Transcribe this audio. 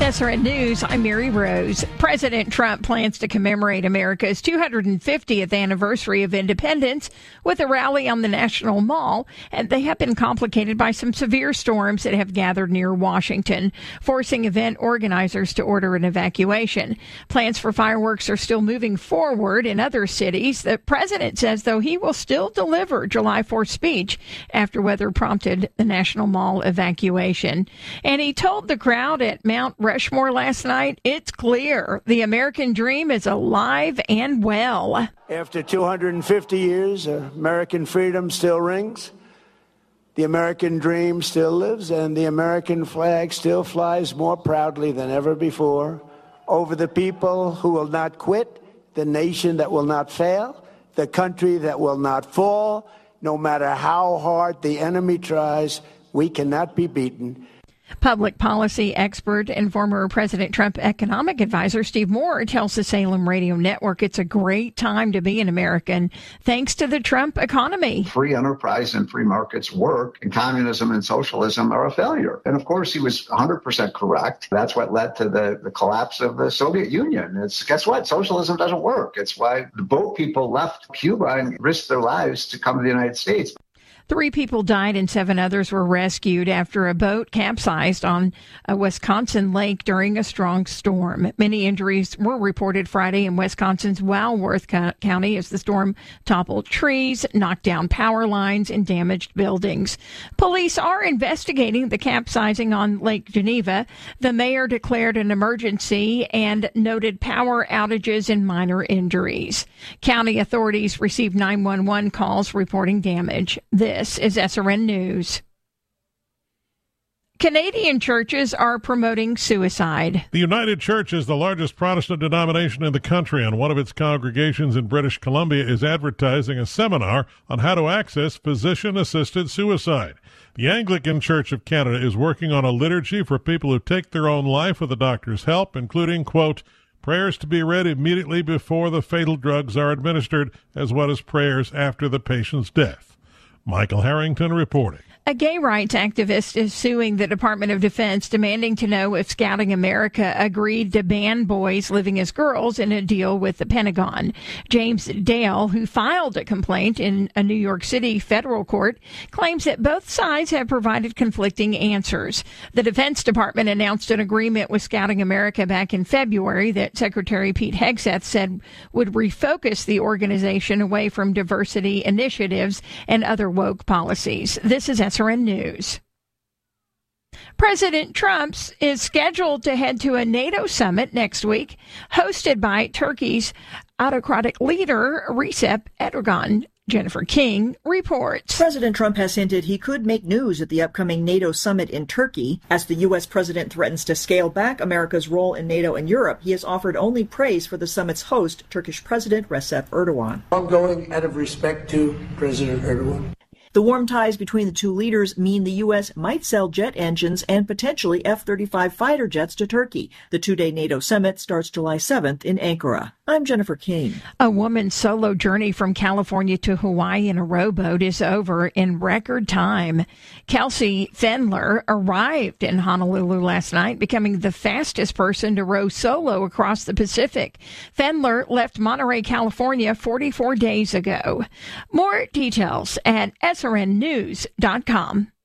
SRN News, I'm Mary Rose. President Trump plans to commemorate America's 250th anniversary of independence with a rally on the National Mall, and they have been complicated by some severe storms that have gathered near Washington, forcing event organizers to order an evacuation. Plans for fireworks are still moving forward in other cities. The president says, though, he will still deliver July 4th speech after weather prompted the National Mall evacuation. And he told the crowd at Mount Rushmore last night, it's clear the American dream is alive and well. After 250 years, American freedom still rings. The American dream still lives, and the American flag still flies more proudly than ever before over the people who will not quit, the nation that will not fail, the country that will not fall. No matter how hard the enemy tries, we cannot be beaten. Public policy expert and former President Trump economic advisor Steve Moore tells the Salem Radio Network it's a great time to be an American thanks to the Trump economy. Free enterprise and free markets work, and communism and socialism are a failure. And of course, he was 100% correct. That's what led to the collapse of the Soviet Union. Guess what? Socialism doesn't work. It's why the boat people left Cuba and risked their lives to come to the United States. 3 people died and 7 others were rescued after a boat capsized on a Wisconsin lake during a strong storm. Many injuries were reported Friday in Wisconsin's Walworth County as the storm toppled trees, knocked down power lines, and damaged buildings. Police are investigating the capsizing on Lake Geneva. The mayor declared an emergency and noted power outages and minor injuries. County authorities received 911 calls reporting damage. This is SRN News. Canadian churches are promoting suicide. The United Church is the largest Protestant denomination in the country, and one of its congregations in British Columbia is advertising a seminar on how to access physician-assisted suicide. The Anglican Church of Canada is working on a liturgy for people who take their own life with a doctor's help, including, quote, prayers to be read immediately before the fatal drugs are administered, as well as prayers after the patient's death. Michael Harrington reporting. A gay rights activist is suing the Department of Defense, demanding to know if Scouting America agreed to ban boys living as girls in a deal with the Pentagon. James Dale, who filed a complaint in a New York City federal court, claims that both sides have provided conflicting answers. The Defense Department announced an agreement with Scouting America back in February that Secretary Pete Hegseth said would refocus the organization away from diversity initiatives and other woke policies. This is SRN News. President Trump is scheduled to head to a NATO summit next week, hosted by Turkey's autocratic leader, Recep Erdogan. Jennifer King reports. President Trump has hinted he could make news at the upcoming NATO summit in Turkey. As the U.S. president threatens to scale back America's role in NATO and Europe, he has offered only praise for the summit's host, Turkish President Recep Erdogan. I'm going out of respect to President Erdogan. The warm ties between the two leaders mean the U.S. might sell jet engines and potentially F-35 fighter jets to Turkey. The 2-day NATO summit starts July 7th in Ankara. I'm Jennifer King. A woman's solo journey from California to Hawaii in a rowboat is over in record time. Kelsey Fendler arrived in Honolulu last night, becoming the fastest person to row solo across the Pacific. Fendler left Monterey, California 44 days ago. More details at srnnews.com.